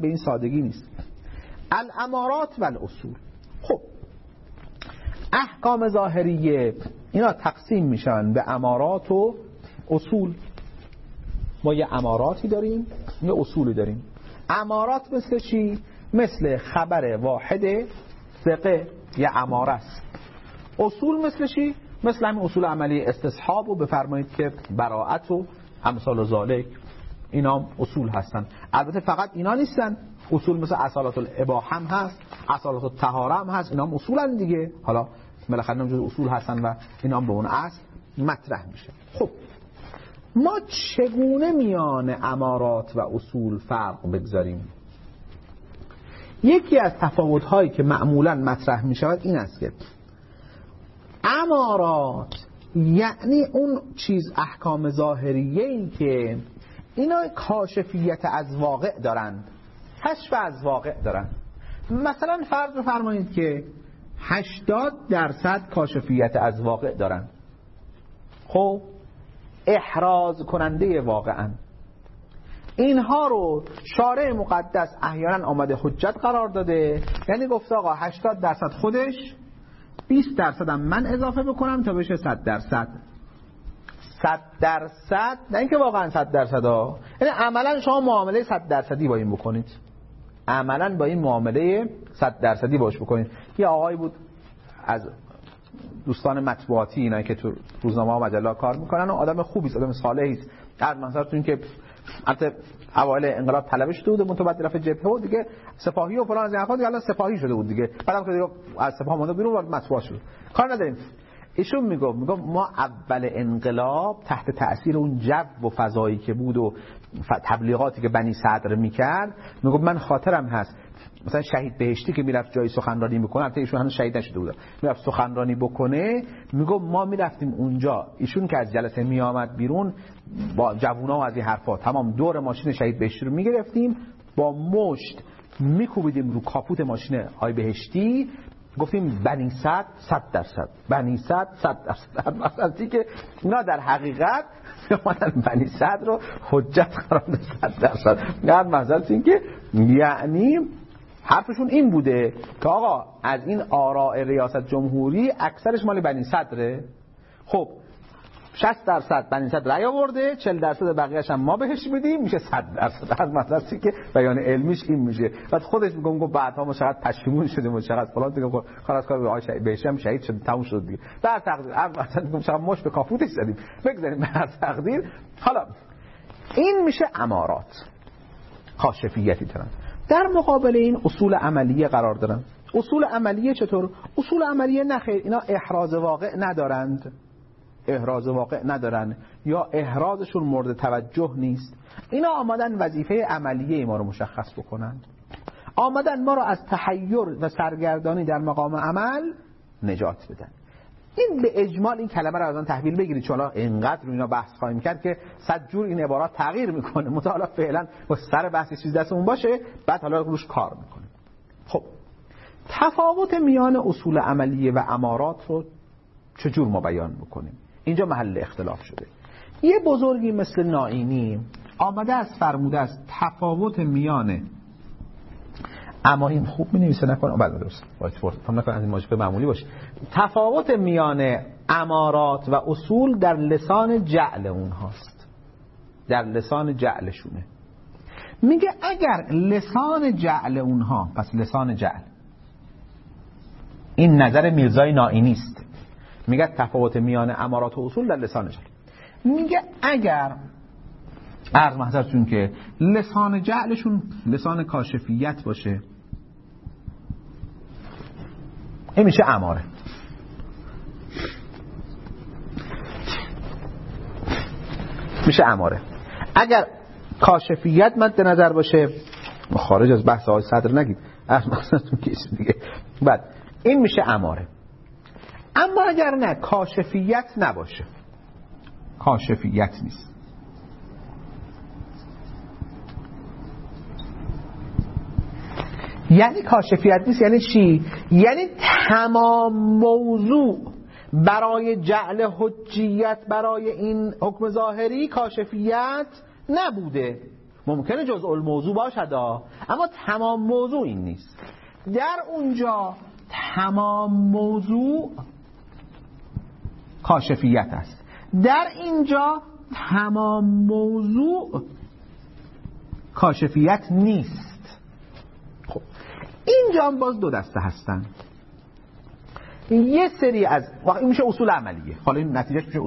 به این سادگی نیست. الامارات و الاصول. خب احکام ظاهریه اینا تقسیم میشن به امارات و اصول. ما یه اماراتی داریم، یه اصولی داریم. امارات مثل چی؟ مثل خبر واحد ثقه، یه اماره است. اصول مثل چی؟ مثل همین اصول عملی استصحاب و بفرمایید که براءت و امثال ذالک، اینا اصول هستن. البته فقط اینا نیستن، اصول مثل اصالات الاباحه هم هست، اصالات الطهاره هم هست، اینا هم اصولن دیگه. حالا بالاخره اینا جزء اصول هستن و اینا هم به اون اصل مطرح میشه. خب ما چگونه میان امارات و اصول فرق بگذاریم؟ یکی از تفاوت‌هایی که معمولاً مطرح می‌شود این است که امارات یعنی اون چیز احکام ظاهریه‌ای که اینا کاشفیت از واقع دارند، کشف از واقع دارند. مثلا فرض بفرمایید که 80% کاشفیت از واقع دارند. خب احراز کننده واقعاً. اینها رو شارع مقدس احیانا آمده حجت قرار داده، یعنی گفته آقا 80% خودش، 20% هم من اضافه بکنم تا بشه 100%. 100% نه اینکه واقعا 100% ها، یعنی عملا شما معامله 100% با این بکنید، عملا با این معامله 100% باش بکنید. یه آقایی بود از دوستان مطبوعاتی، اینایی که تو روزنامه و مجله کار میکنن و آدم خوبی است، آدم صالحی است. در منظرتون که البته اوایل انقلاب طلبه شده بود، منتها بعد رفت جبهه و دیگه سپاهی و فلان از این حرفا، دیگه الان سپاهی شده بود دیگه. بعدم که دیگه از سپاه مونده بیرون وارد مطبوع شد، کار نداریم. ایشون میگه ما اول انقلاب تحت تأثیر اون جو و فضایی که بود و تبلیغاتی که بنی صدر میکرد، میگه من خاطرم هست مثلا شهید بهشتی که میرفت جای سخنرانی میکنه، البته ایشون هنوز شهید نشده بود، میرفت سخنرانی بکنه، میگه ما میرفتیم اونجا، ایشون که از جلسه میآمد بیرون با جوونا و از این حرفا تمام دور ماشین شهید بهشتی رو میگرفتیم، با مشت میکوبیدیم رو کاپوت ماشین آقای بهشتی، گفتیم بنی صدر 100%، بنی صدر 100%. مثلا که اینا در حقیقت بنی صدر رو حجت قرار دادن 100%. نه مثلا اینکه یعنی حرفشون این بوده که آقا از این آراء ریاست جمهوری اکثرش مال بنی صدره. خب 60% بنی صدر رأی آورده، 40% بقیه‌اش هم ما بهش میدیم، میشه 100%. از مطلبی که بیان علمیش این میشه. بعد خودش میگم بعدها ما چقدر پشیمون شدیم و چقدر فلان، دیگه خلاص کار به آقای بهشتی هم شهید شد، تموم شد دیگه. در تقدیر مثلا میگم چقدر مش به کاپوتش زدیم، بگذاریم در تقدیر. حالا این میشه امارات، کاشفیتی دارن. در مقابل این اصول عملیه قرار دارن. اصول عملیه چطور؟ اصول عملیه نخیر، اینا احراز واقع ندارند، احراز واقع ندارن یا احرازشون مورد توجه نیست. اینا آمدن وظیفه عملیه ما رو مشخص بکنن، آمدن ما رو از تحیر و سرگردانی در مقام عمل نجات بدن. این به اجمال این کلمه رو از آن تحویل بگیرید، چون اینقدر رو اینا بحث خواهیم کرد که 100 جور این عبارات تغییر میکنه. مطالعه فعلا با سر بحث چیز دستمون باشه، بعد حالا روش کار میکنه. خب تفاوت میان اصول عملیه و امارات رو چجور ما بیان میکنیم؟ اینجا محل اختلاف شده. یه بزرگی مثل نائینی آمده از فرموده است تفاوت میان، اما این خوب می نویسه نکنه بعد درست وایت فورد هم نکنه از این ماژیک معمولی باشه. تفاوت میان امارات و اصول در لسان جعل اونهاست، در لسان جعلشونه. میگه اگر لسان جعل اونها، پس لسان جعل، این نظر میرزای نائینی است، میگه تفاوت میان امارات و اصول در لسان جعل. میگه اگر عرض محضرتون که لسان جعلشون لسان کاشفیت باشه، این میشه اماره. میشه اماره. اگر کاشفیت مد نظر باشه، خارج از بحث آقای صدر نگید، عرض محضرتون که دیگه، بعد این میشه اماره. اما اگر نه کاشفیت نباشه، کاشفیت نیست، یعنی کاشفیت نیست یعنی چی؟ یعنی تمام موضوع برای جعل حجیت برای این حکم ظاهری کاشفیت نبوده. ممکنه جزء الموضوع باشد اما تمام موضوع این نیست. در اونجا تمام موضوع کاشفیت است، در اینجا تمام موضوع کاشفیت نیست. خب اینجا هم باز دو دسته هستن. یه سری از این میشه اصول عملیه. حالا این نتیجهش میشه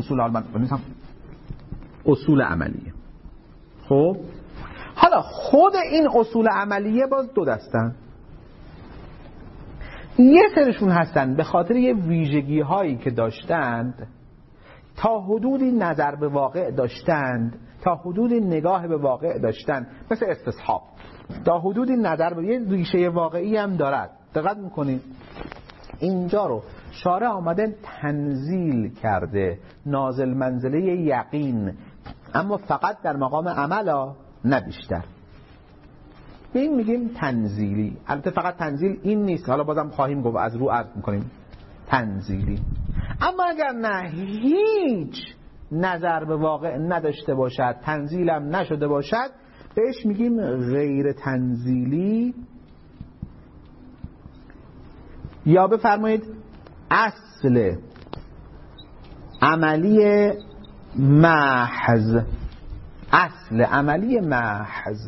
اصول عملیه. خب حالا خود این اصول عملیه باز دو دستن. یه سرشون هستن به خاطر یه ویژگی هایی که داشتند، تا حدودی نظر به واقع داشتند، تا حدودی نگاه به واقع داشتند، مثل استصحاب، تا حدودی نظر به یه ریشه واقعی هم دارد. دقت میکنید اینجا رو شارع آمده تنزیل کرده، نازل منزله یقین، اما فقط در مقام عمل، نه بیشتر. به این میگیم تنزیلی. البته فقط تنزیل این نیست، حالا بازم خواهیم گفت، از رو عرض میکنیم تنزیلی. اما اگر نه هیچ نظر به واقع نداشته باشد، تنزیلم نشده باشد، بهش میگیم غیر تنزیلی، یا بفرمایید اصل عملی محض. اصل عملی محض،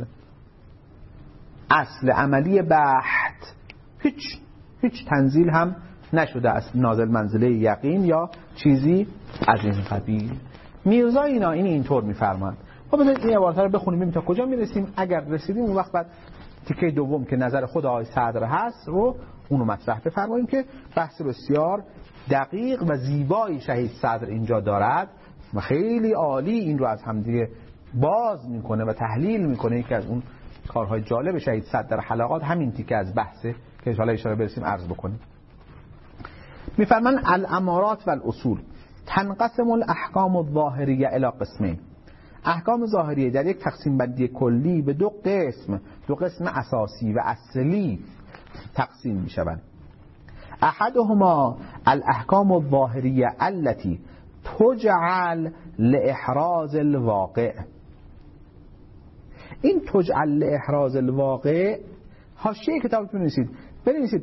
اصل عملی بحت، هیچ تنزیل هم نشده است، نازل منزله یقین یا چیزی از این قبیل. میرزا اینا اینطور میفرماند. خب بذارید این عبارت رو بخونیم ببینیم تا کجا میرسیم. اگر رسیدیم اون وقت بعد تیکه دوم که نظر خود آقای صدر هست رو اونو مطرح بفرماییم که بحث بسیار دقیق و زیبایی شهید صدر اینجا دارد و خیلی عالی این رو از همدیگه باز میکنه و تحلیل میکنه. یکی از اون کارهای جالب شهید صدر در حلقات همین تیکه از بحثه که انشاءالله اشاره برسیم عرض بکنیم. میفرمان الامارات و الاصول تنقسم الاحکام الظاهریه الی قسمین. احکام ظاهریه در یک تقسیم بندی کلی به دو قسم اساسی و اصلی تقسیم می شوند. احدهما الاحکام الظاهریه التي تجعل لاحراز الواقع. این تجعل لاحراز الواقع حاشیه کتابتون بنویسید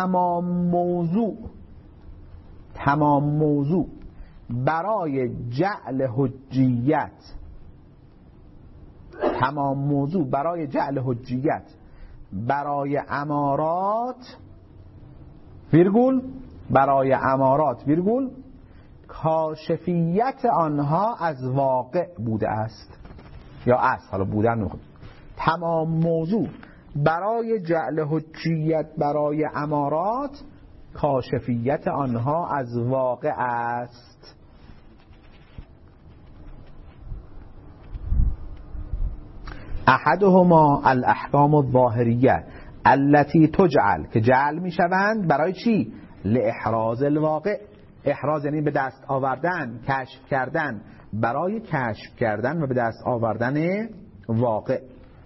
تمام موضوع برای جعل حجیت، تمام موضوع برای جعل حجیت برای امارات برای امارات کاشفیت آنها از واقع بوده است یا است، حالا بودن نخود. تمام موضوع برای جعل حجیت برای امارات کاشفیت آنها از واقع است. احدهما الاحکام الظاهریه التي تجعل، که جعل می شوند برای چی؟ لاحراز الواقع. احراز یعنی به دست آوردن، کشف کردن، برای کشف کردن و به دست آوردن واقع.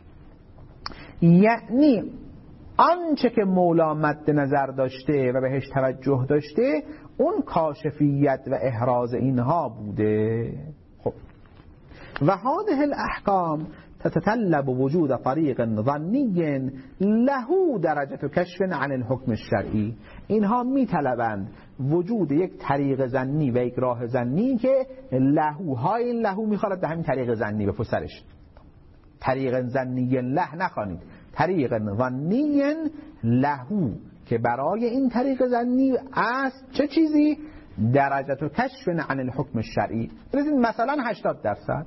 یعنی آنچه که مولا مد نظر داشته و بهش توجه داشته اون کاشفیت و احراز اینها بوده. خب و هذه الاحکام تتطلب وجود طریق ظنی له درجه کشف عن الحکم الشرعی. اینها میطلبند وجود یک طریق ظنی و یک راه ظنی که له میخواد به همین طریق ظنی به پسرش. طریق ظنی له نخوانید، طریق ظنی له، که برای این طریق ظنی است چه چیزی؟ درجه کشف عن الحکم الشرعی. مثلا 80%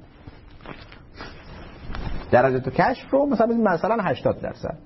درجه کشف رو مثلا 80%.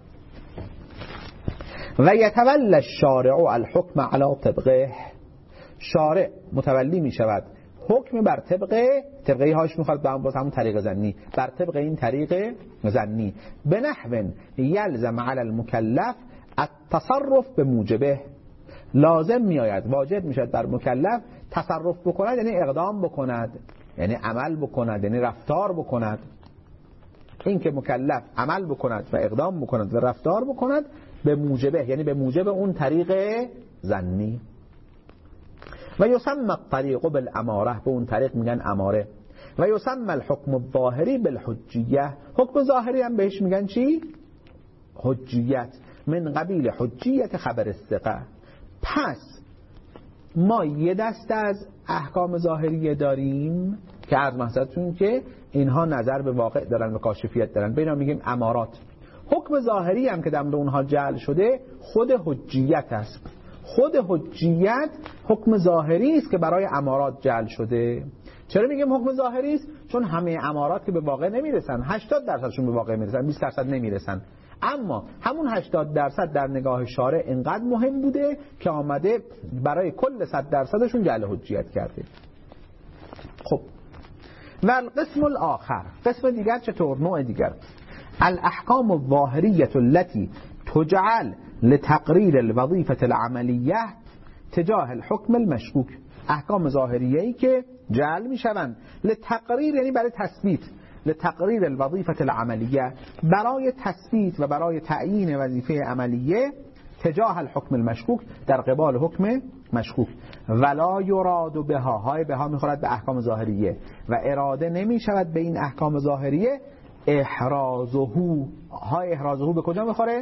و یتولی الشارع الحکم علی طبقه. شارع متولی می شود حکم بر طبقه هاش میخواد با همون طریق ظنی، بر طبق این طریق ظنی، به نحو یلزم علی المکلف التصرف به موجبه. لازم میآید، واجب میشد بر مکلف تصرف بکند، یعنی اقدام بکند، یعنی عمل بکند، یعنی رفتار بکند. این که مکلف عمل بکند و اقدام بکند و رفتار بکند به موجبه، یعنی به موجب اون طریق ظنی. و یسمى الطریق بالاماره، به اون طریق میگن اماره. و یسمى الحکم الظاهری بالحجیه. حکم ظاهری هم بهش میگن چی؟ حجیت، من قبیل حجیت خبر الثقه. پس ما یه دسته از احکام ظاهریه داریم که عرض محضرتون که اینها نظر به واقع دارن و کاشفیت دارن، به اینا میگیم امارات. حکم ظاهری هم که در اونها جعل شده خود حجیت است. خود حجیت حکم ظاهری است که برای امارات جعل شده. چرا میگیم حکم ظاهری است؟ چون همه امارات که به واقع نمیرسن، 80% به واقع میرسن، 20% نمیرسن، اما همون 80% در نگاه شارع اینقدر مهم بوده که آمده برای کل 100%شون جعل حجیت کرده. خب و القسم الاخر، قسم دیگر چطور؟ نوع دیگر، الاحکام الظاهریه التي تجعل لتقریر الوظیفه العملیه تجاه الحکم المشکوک. احکام ظاهریه‌ای که جعل میشوند لتقریر، یعنی برای تثبیت، لتقریر الوظیفه العملیه، برای تثبیت و برای تعیین وظیفه عملیه، تجاه الحکم المشکوک، در قبال حکم مشکوک. ولا یراد بها، های بها میخورد به احکام ظاهریه و اراده نمی شود به این احکام ظاهریه احرازه. های احرازه به کجا میخوره؟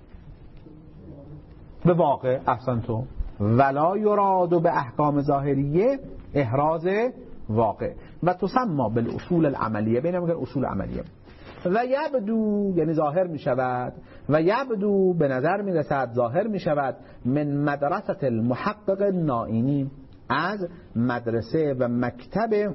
به واقع. احسنتم. ولا یراد به احکام ظاهریه احراز واقع. و تسمى بالاصول العملیه، بینم میگن اصول عملیه. و یبدو، یعنی ظاهر می شود، و یبدو به نظر می رسد، ظاهر می شود، من مدرسه المحقق نائینی، از مدرسه و مکتب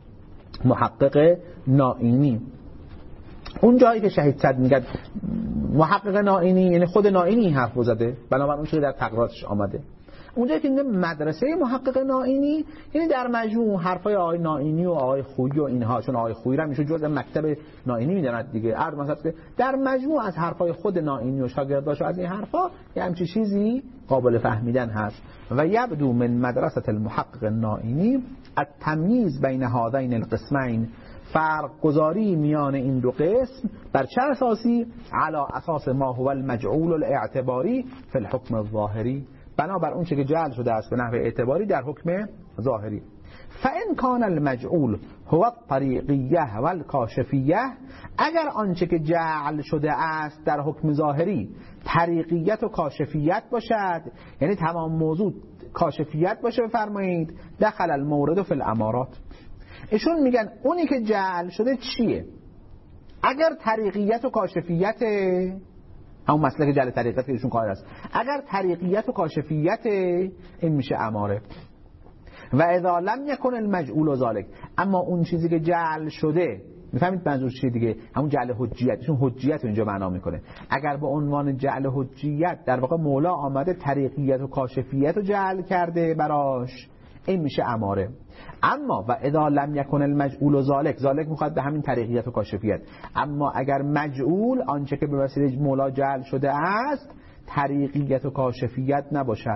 محقق نائینی. اون جایی که شهید صدر میگه محقق نائینی، یعنی خود نائینی حرف زده، بنابراین اون چیزی در تقریراتش آمده. اونجایی که میگه مدرسه محقق نائینی، یعنی در مجموع حرفای آقای نائینی و آقای خویی و اینها، چون آقای خویی را میشه جزء مکتب نائینی میدونن دیگه، عرض مثلا که در مجموع از حرفای خود نائینی و شاگرداش از این حرفا یه همچین چیزی قابل فهمیدن هست. و یبدو من مدرسه المحقق نائینی التمییز بین هذین القسمین، فرق گذاری میان این دو قسم بر چه اساسی؟ علی اساس ما هو المجعول الاعتباری فی الحکم الظاهری، بنابر اون چه که جعل شده است به نحو اعتباری در حکم ظاهری. فان کان المجعول هو الطریقیه و الکاشفیه، اگر آنچه که جعل شده است در حکم ظاهری طریقیت و کاشفیت باشد، یعنی تمام موضوع کاشفیت باشه، بفرمایید دخل المورد فی الامارات. ایشون میگن اونی که جعل شده چیه؟ اگر طریقیت و کاشفیت، همون مسئله که جعل طریقیت که ایشون قائل است، اگر طریقیت و کاشفیت، این میشه اماره. و اذا لم یکن المجعول ذلك، اما اون چیزی که جعل شده، میفهمید منظور چیه دیگه؟ همون جعل حجیت، ایشون حجیت رو اینجا معنا میکنه. اگر به عنوان جعل حجیت در واقع مولا آمده طریقیت و کاشفیت رو جعل کرده براش، این میشه اماره. اما و اذا لم یکن المجعول ذلك میخواد به همین طریقیت و کاشفیت. اما اگر مجعول، آنچه که به وسیله مولا جعل شده است، طریقیت و کاشفیت نباشد،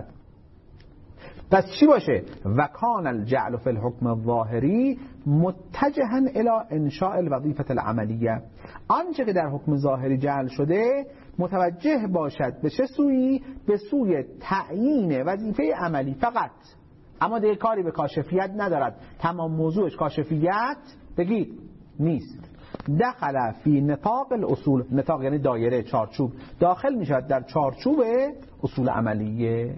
پس چی باشه؟ و کان الجعل فی الحکم الظاهری متجها الی انشاء الوظیفه العملیه، آنچه که در حکم ظاهری جعل شده متوجه باشد به چه سویی؟ به سوی تعیین وظیفه عملی فقط، اما دیگه کاری به کاشفیت ندارد، تمام موضوعش کاشفیت بگید نیست. دخل فی نطاق الاصول، نطاق یعنی دایره، چارچوب، داخل می شود در چارچوب اصول عملیه.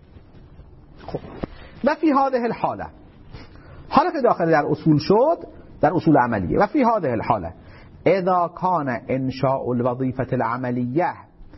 خب و فی هذه الحاله، حالا که داخل در اصول شد، در اصول عملیه، و فی هذه الحاله اذا کان انشاء الوظیفه العملیه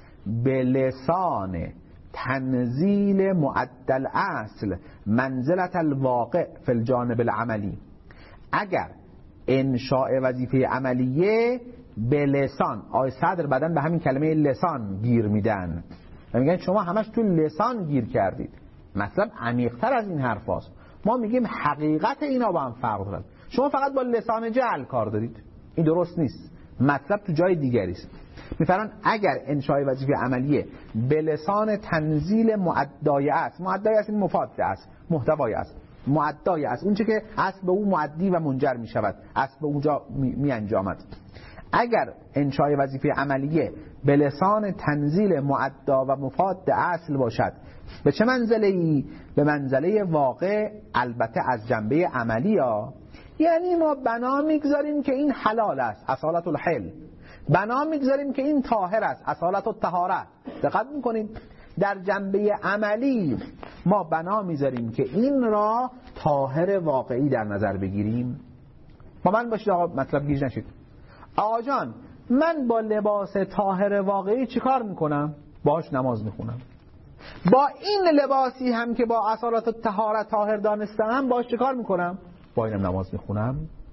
بلسان تنزیل معدل اصل منزلت الواقع فی الجانب العملی، اگر انشاء وظیفه عملیه به لسان، آی صدر بعدن به همین کلمه لسان گیر میدن و میگن شما همش تو لسان گیر کردید، مطلب عمیق‌تر از این حرف هست. ما میگیم حقیقت اینا با هم فرق دارن، شما فقط با لسان جعل کار دارید، این درست نیست، مطلب تو جای دیگری است. میفرمان اگر انشاء وظیفه عملیه به لسان تنزیل معدای است، معدای است این مفاد است، محتوای است، معدای است اون چه که اصل به اون معدی و منجر می شود، اصل به اونجا می انجامد. اگر انشاء وظیفه عملیه به لسان تنزیل معدا و مفاد اصل باشد، به چه منزله ای؟ به منزله واقع، البته از جنبه عملی ها، یعنی ما بنا میگذاریم که این حلال است، اصالت الحل، بنا میگذاریم که این طاهر است، اصالت الطهارت. دقت میکنید در جنبه عملی ما بنا میذاریم که این را طاهر واقعی در نظر بگیریم. با من باشید آقا، مطلب گیج نشید. آقا جان من با لباس طاهر واقعی چیکار میکنم؟ باهاش نماز میخونم. با این لباسی هم که با اصالت الطهارت طاهر دانستم باهاش چیکار میکنم؟ با اینم نماز میخونم.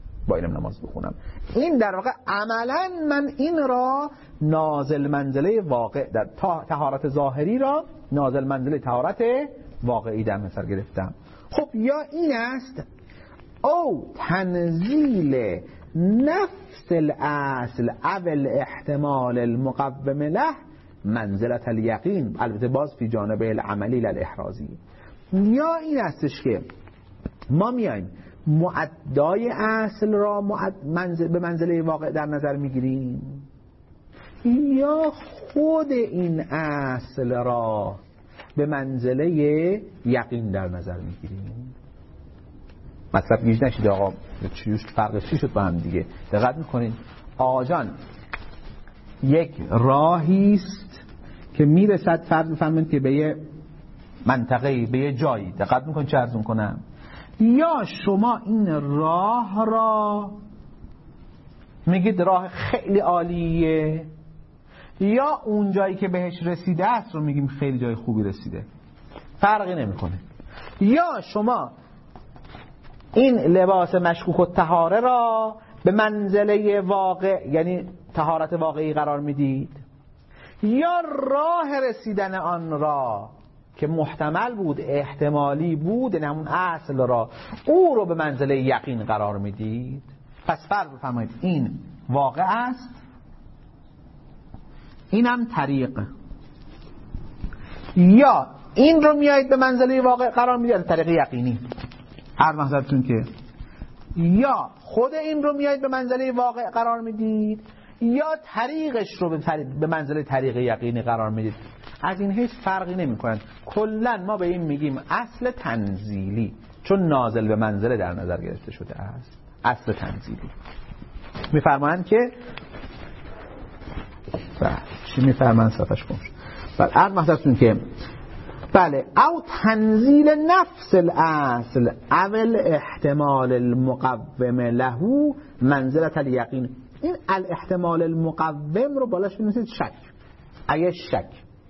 این در واقع عملا من این را نازل منزله واقع در طهارت ظاهری را نازل منزله طهارت واقعی در نظر گرفتم. خب یا این است او تنزیل نفس الاصل اول احتمال المقوم له منزلت الیقین، البته باز فی جانبه العملی للاحرازی. یا این استش که ما میایم معدای اصل را به منزله واقع در نظر میگیریم، یا خود این اصل را به منزله یقین در نظر میگیریم. مطلب گیج نشید آقا، فرقش چی شد با هم دیگه؟ دقت میکنین آقا جان یک راهی است که میرسد، فرض بفرمایید که به یه منطقه‌ای، به یه جایی، دقت میکنین چه عرض میکنم، یا شما این راه را میگید راه خیلی عالیه، یا اون جایی که بهش رسیده است رو میگیم خیلی جای خوبی رسیده، فرقی نمیکنه. یا شما این لباس مشکوک الطهاره را به منزله واقع یعنی طهارت واقعی قرار میدید، یا راه رسیدن آن را که محتمل بود، احتمالی بود، یعنی همون اصل را، او رو به منزله یقین قرار میدید. پس فرض بفرمایید این واقع است، اینم طریق، یا این رو میایید به منزله واقع قرار میدید طریق یقینی. هر محضرتون که یا خود این رو میایید به منزله واقع قرار میدید، یا طریقش رو به منزله طریق یقینی قرار میدید. از این هیچ فرقی نمی کنند. کلا ما به این میگیم اصل تنزیلی، چون نازل به منزله در نظر گرفته شده است. اصل تنزیلی میفرمایند که چی میفرمایند صفحش کن. بله هر محضرتون که بله او تنزیل نفس الاصل اول احتمال المقوم له منزلت الیقین. این الاحتمال المقوم رو بالاش بنویسید شک، اگه شک.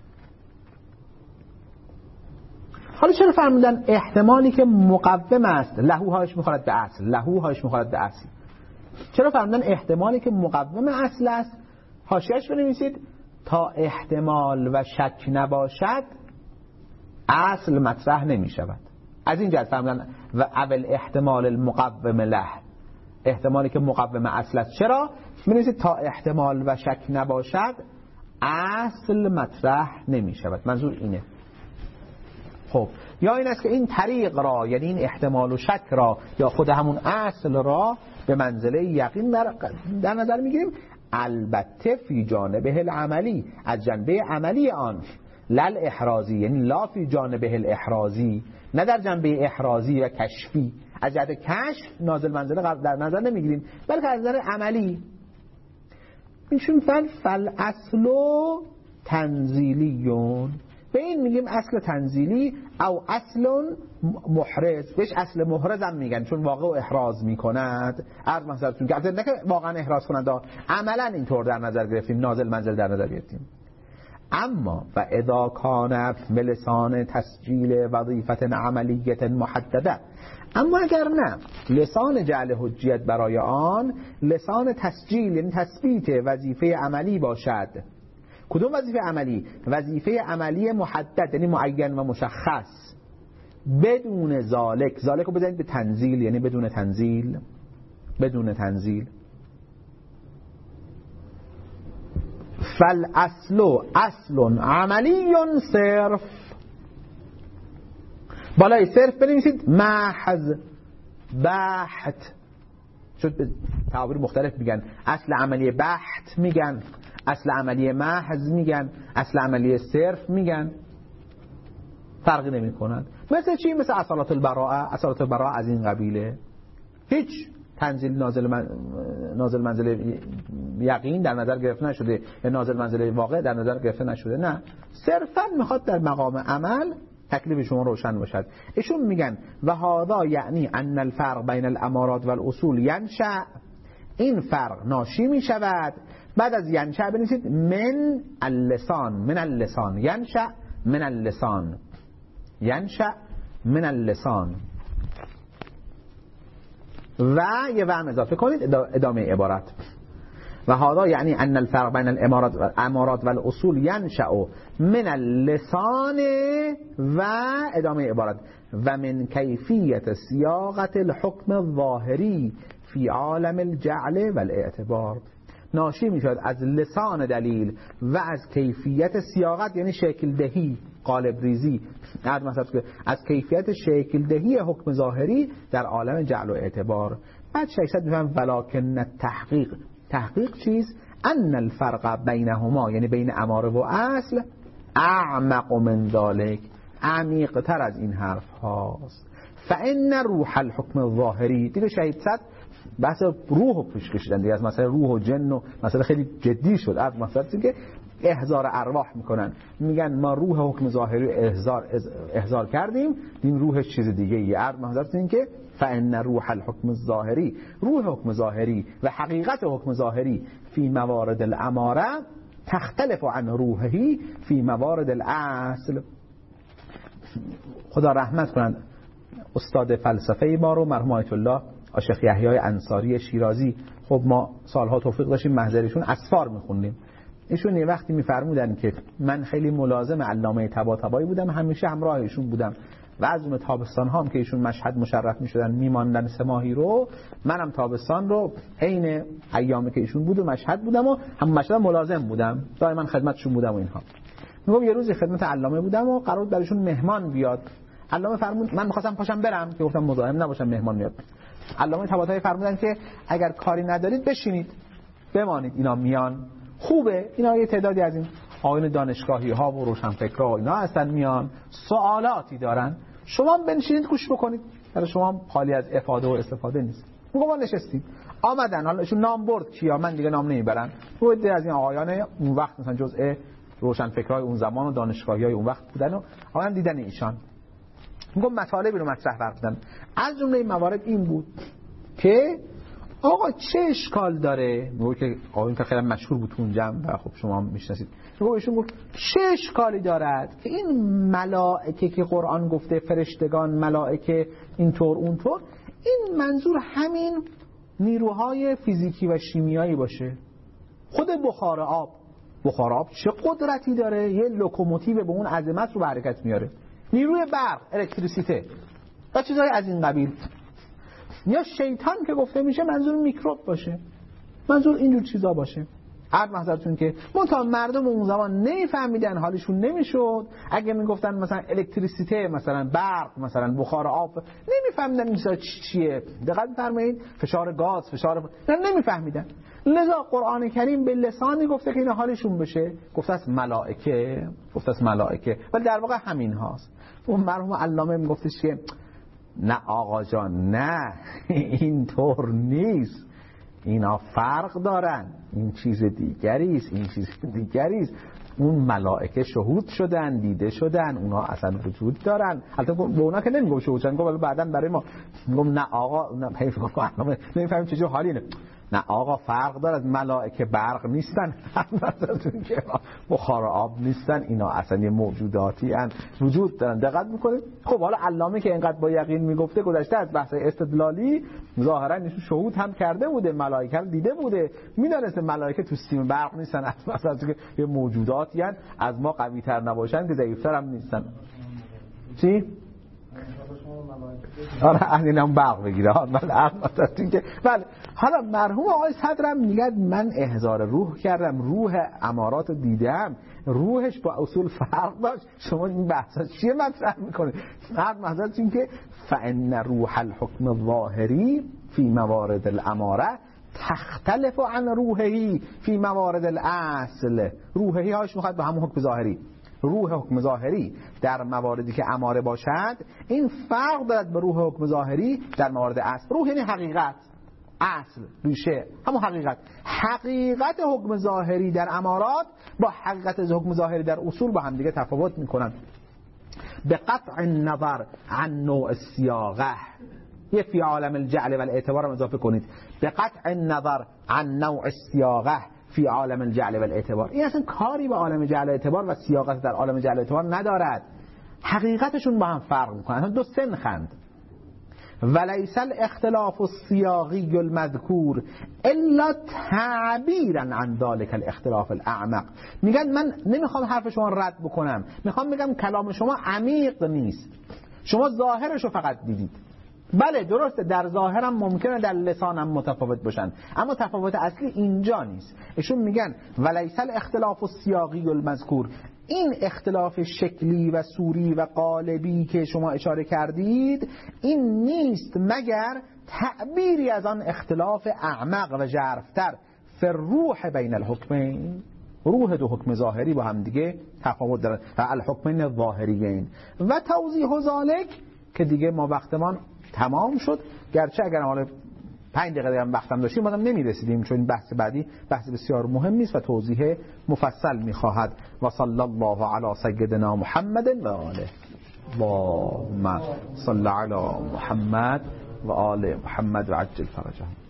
حالا چرا فرمودن احتمالی که مقوم است لهو هاش میخورد به اصل، لهو هاش میخورد به اصل؟ چرا فرمودن احتمالی که مقوم اصل است؟ حاشیه‌اش بنویسید تا احتمال و شک نباشد اصل مطرح نمی شود. از این جهت فرمودن و اول احتمال المقوم له، احتمالی که مقوم اصل است. چرا؟ بنویسید تا احتمال و شک نباشد اصل مطرح نمی شود. منظور اینه. خب یا این است که این طریق را، یعنی این احتمال و شک را، یا خود همون اصل را به منزله یقین در نظر میگیریم، البته فی جانبه العملی، از جنبه عملی آن، لل احرازی، یعنی لا فی جانبه الاحرازی، نه در جنبه احرازی و کشفی. از جهت کشف نازل منزله در نظر نمیگیریم، بلکه از نظر عملی. میشون فل اصل تنزیلیون، به این میگیم اصل تنزیلی او اصل محرز. بهش اصل محرز هم میگن چون واقع و احراز میکند. عرض محضرتون که نه که واقعا احراز کنند، عملا اینطور در نظر گرفتیم، نازل منزل در نظر گرفتیم. اما و اذا کان بلسان تسجیل وظیفت عملیت محدده، اما اگر نه لسان جعل حجیت برای آن لسان تسجیل، یعنی تثبیت وظیفه عملی باشد. کدوم وظیفه عملی؟ وظیفه عملی محدد، یعنی معین و مشخص. بدون ذالک، ذالک رو بزنید به تنزیل، یعنی بدون تنزیل، بدون تنزیل. فالاصل اصل عملی صرف، بالای صرف بنویسید محض بحت، شد به تعابیر مختلف میگن، اصل عملی بحت میگن، اصل عملی محض میگن، اصل عملی صرف میگن، فرقی نمی کنند. مثل چی؟ مثل اصالت البراءه. اصالت البراءه از این قبیله، هیچ تنزیل نازل منزل یقین در نظر گرفته نشده یا نازل منزل واقع در نظر گرفته نشده، نه، صرفا میخواد در مقام عمل تکلیف شما روشن باشد. ایشون میگن و هذا یعنی ان الفرق بین الامارات و الاصول ینشأ، این فرق ناشی میشود. بعد از ینشأ بنویسید من اللسان ینشأ من اللسان، ینشأ من اللسان و یه وهم اضافه کنید ادامه عبارت. و هذا یعنی ان الفرق بین الامارات و الاصول ینشأ من اللسان و ادامه عبارت و من کیفیت صیاغت الحکم الظاهری فی عالم الجعل و الاعتبار. ناشی می شود از لسان دلیل و از کیفیت صیاغت یعنی شکل دهی، قالب ریزی، از کیفیت شکل دهی حکم ظاهری در عالم جعل و اعتبار. بعد 600 میفهم ولکن تحقیق چیز ان الفرق بینهما یعنی بین اماره و اصل اعمق من ذلک، عمیق تر از این حرف هاست. فان روح الحکم الظاهری، دیگه شهید صد بحث روح رو پیش کشیدن دیگه، از مثلا روح و جن و مثلا خیلی جدی شد. از مثلا که احضار ارواح میکنن، میگن ما روح حکم ظاهری احضار کردیم، این روحش چیز دیگه ای. عرض محضرت این که فان روح الحکم الظاهری، روح حکم ظاهری و حقیقت حکم ظاهری فی موارد الاماره تختلف عن روحه فی موارد الاصل. خدا رحمت کنند استاد فلسفه ما رو مرحوم آیت الله شیخ یحیی انصاری شیرازی. خب ما سالها توفیق داشتیم محضرشون اسفار میخوندیم. ایشون یه وقتی میفرمودن که من خیلی ملازم علامه طباطبایی بودم، همیشه همراه ایشون بودم و از اون تابستان ها هم که ایشون مشهد مشرف میشدن میماندن 3 ماهی رو، منم تابستان رو عین ایامی که ایشون بود و مشهد بودم و هم مشهد ملازم بودم، دائما خدمتشون بودم و اینها. میگم یه روزی خدمت علامه بودم و قرار بود برایشون مهمان بیاد. علامه فرمود، من می‌خواستم پاشم برم که گفتم مزاحم نباشم مهمان میاد. علامه طباطبایی فرمودن که اگر کاری ندارید بشینید بمانید، اینا میان، خوبه. اینا یه تعدادی از این آقایون دانشگاهی ها و روشنفکرها اینا هستن، میان سوالاتی دارن، شما بنشینید گوش بکنید، برای شما خالی از افاده و استفاده نیست. میگم ما نشستیم، آمدن، حالا ایشون نام برد کیا، من دیگه نام نمیبرم، بود از این آقایان اون وقت مثلا جزء روشنفکرهای اون زمان و دانشگاهی‌های اون وقت بودن و آقایان دیدن ایشان. میگم مطالبی رو مطرح کردن، از جمله این موارد این بود که آقا چه اشکال داره، میگه که آقایون که خیلی مشهور بود اون جمع و خب شما هم میشناسید، میگه ایشون گفت چه اشکالی دارد که این ملائکه که قرآن گفته فرشتگان ملائکه اینطور اونطور، این منظور همین نیروهای فیزیکی و شیمیایی باشه. خود بخار آب چه قدرتی داره، یه لوکوموتیو به اون عظمت رو به حرکت میاره، نیروی برق، الکتریسیته و چیزهای از این قبیل. یا شیطان که گفته میشه منظور میکروب باشه، منظور اینجور چیزا باشه. عرض محضرتون که مردم اون زمان نمیفهمیدن، حالشون نمیشد. اگه میگفتن مثلا الکتریسیته، مثلا برق، مثلا بخار آب، نمیفهمیدن این چیزا چیه. دقت فرمایید، فشار گاز، فشار نمیفهمیدن. لذا قرآن کریم به لسانی گفته که این حالشون بشه، گفته است ملائکه، ولی در واقع همین هاست. اون مرحوم علامه میگفتش که نه آقا جان، نه اینطور نیست، اینا فرق دارن، این چیز دیگری است، اون ملائکه شهود شدن، دیده شدن، اونا اصلا وجود دارن. البته به اونا که نمیگم شهود شدن، ولی بعدن برای ما میگم نه آقا، نمیفهمیم چه جو حالی نه. نه آقا فرق داره، ملائکه برق نیستن، که بخار آب نیستن، اینا اصلا یه موجوداتی ان وجود دارن. دقت میکنید؟ خب حالا علامه که اینقدر با یقین میگفته، گذشته از بحث استدلالی، ظاهرا ایشون شهود هم کرده بوده، ملائکه رو دیده بوده، میدونسته ملائکه تو سیم برق نیستن، اصلا که یه موجوداتی ان از ما قوی تر نباشن که ضعیفتر هم نیستن. چی؟ آره از اینم برق بگیره. بله حالا مرحوم آقای صدرم میگه من احضار روح کردم، روح امارات رو دیدم، روحش با اصول فرق داشت. شما این بحثا چیه مطرح میکنید؟ مرد محضرت این که فان روح الحکم الظاهری فی موارد الاماره تختلف عن روحی فی موارد الاصل. روحی هاش میخواد به همون حکم ظاهری، روح حکم ظاهری در مواردی که اماره باشد این فرق دارد به روح حکم ظاهری در موارد اصل. روح یعنی حقیقت، اصل، ریشه، همون حقیقت حکم ظاهری در امارات با حقیقت حکم ظاهری در اصول با هم دیگه تفاوت میکنن. به قطع النظر عن نوع الصیاغه، یه فی عالم الجعل و الاعتبار هم اضافه کنید، به قطع النظر عن نوع الصیاغه فی عالم الجعل و الاعتبار. این اصلا کاری به عالم جعل و اعتبار و صیاغت در عالم جعل و اعتبار ندارد، حقیقتشون با هم فرق میکنن، دو سنخند. ولیس الاختلاف الصیاغی المذکور الا تعبیرا عن ذلك الاختلاف الاعمق. میگن من نمیخوام حرف شما رد بکنم، میخوام بگم کلام شما عمیق نیست، شما ظاهرشو فقط دیدید. بله درسته در ظاهرم ممکنه در لسانم متفاوت باشن، اما تفاوت اصلی اینجا نیست. ایشون میگن ولیس الاختلاف الصیاغی المذکور، این اختلاف شکلی و صوری و قالبی که شما اشاره کردید این نیست مگر تعبیری از آن اختلاف اعمق و ژرفتر فی الروح بین الحکمین، روح دو حکم ظاهری با هم دیگه تفاوت دارن و الحکمین الظاهریین و توضیح ذلک که دیگه ما وقتمان تمام شد، گرچه اگر حالا 5 دقیقه هم وقتم داشتیم بازم نمیرسیدیم، چون بحث بعدی بحث بسیار مهم است و توضیح مفصل میخواهد. و صلی الله علی سیدنا محمد و آله. اللهم صل علی محمد و آل محمد و عجل فرجهم.